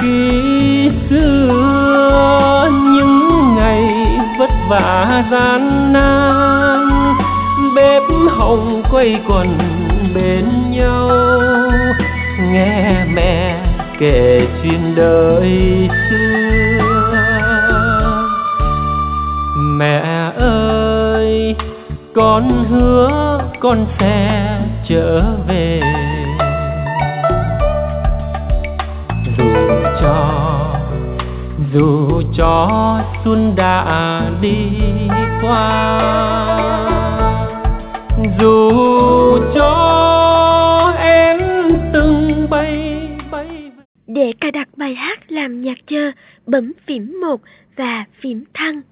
khi xưa những ngày vất vả gian nan, bếp hồng quây quần bên nhau, nghe mẹ kể chuyện đời xưa. Mẹ ơi, con hứa con sẽ trở về, dù cho xuân đã đi qua, dù cho em từng bay. Để cài đặt bài hát làm nhạc chờ, bấm phím 1 và phím thăng.